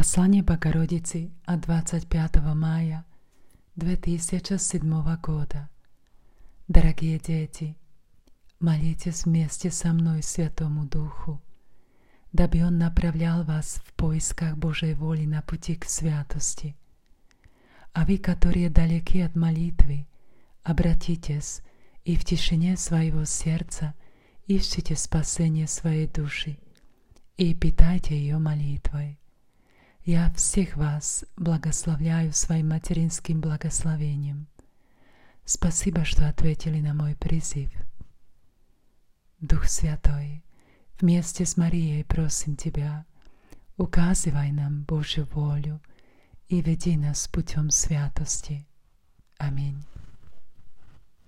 Послание Богородицы от 25 мая 2007 года. Дорогие дети, молитесь вместе со мной Святому Духу, дабы Он направлял вас в поисках Божьей воли на пути к святости. А вы, которые далеки от молитвы, обратитесь и в тишине своего сердца ищите спасение своей души и питайте ее молитвой. Я всех вас благословляю своим материнским благословением. Спасибо, что ответили на мой призыв. Дух Святой, вместе с Марией просим Тебя, указывай нам Божью волю и веди нас путем святости. Аминь.